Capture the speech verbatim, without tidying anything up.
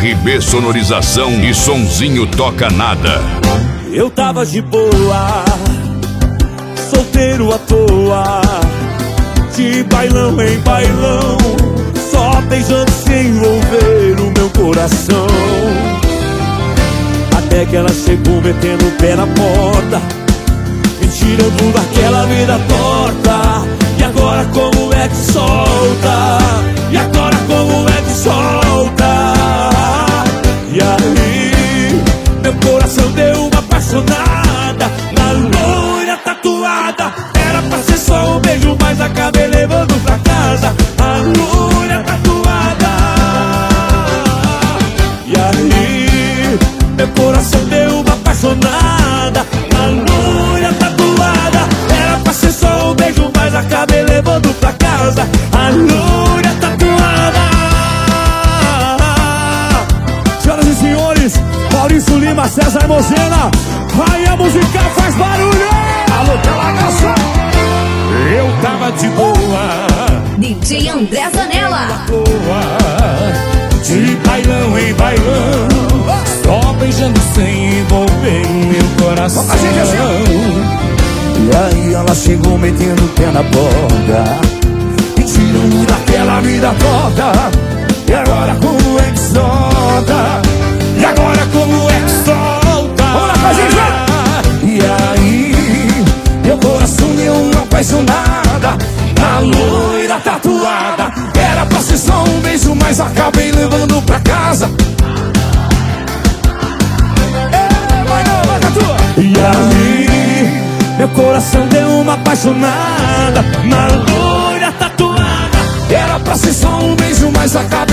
R B Sonorização e Sonzinho Toca Nada. Eu tava de boa, solteiro à toa, de bailão em bailão, só beijando sem envolver o meu coração. Até que ela chegou metendo o pé na porta, me tirando daquela vida torta. E agora como é que solta? E agora como é que solta? E aí, meu coração deu uma apaixonada na loira tatuada. Era pra ser só um beijo, mas acabei levando pra casa a loira tatuada. E aí, meu coração deu uma apaixonada na loira tatuada. Era pra ser só um beijo, mas acabei levando pra casa a loira tatuada. Senhoras e senhores, Maurício Lima, César Mozena, aí a música faz barulho. Alô, Calagaça. Eu tava de boa, D J André Zanella, de bailão em bailão, só beijando sem envolver meu coração. E aí ela chegou metendo o pé na porta, me tirando daquela vida toda. E agora como é que solta? E agora como é que solta? Vamos lá, gente! E aí, meu coração deu uma apaixonada na loira tatuada. Era pra ser só um beijo, mas acabei levando pra casa. Ei, vai não, vai tatua! E aí, meu coração deu uma apaixonada na loira tatuada. Era pra ser só um beijo, mas acabei